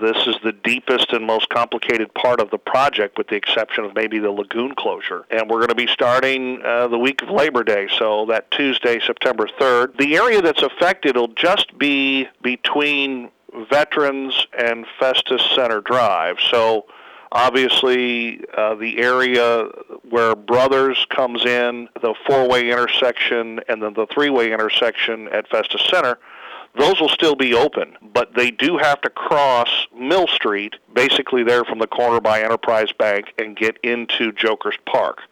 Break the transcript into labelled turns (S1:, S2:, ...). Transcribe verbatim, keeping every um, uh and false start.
S1: This is the deepest and most complicated part of the project, with the exception of maybe the lagoon closure. And we're going to be starting uh, the week of Labor Day, so that Tuesday, September third. The area that's affected will just be between Veterans and Festus Center Drive. So obviously, uh, the area where Brothers comes in, the four-way intersection, and then the three-way intersection at Festus Center, those will still be open, but they do have to cross Mill Street, basically there from the corner by Enterprise Bank, and get into Jokers Park.